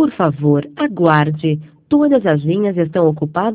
Por favor, aguarde. Todas as linhas estão ocupadas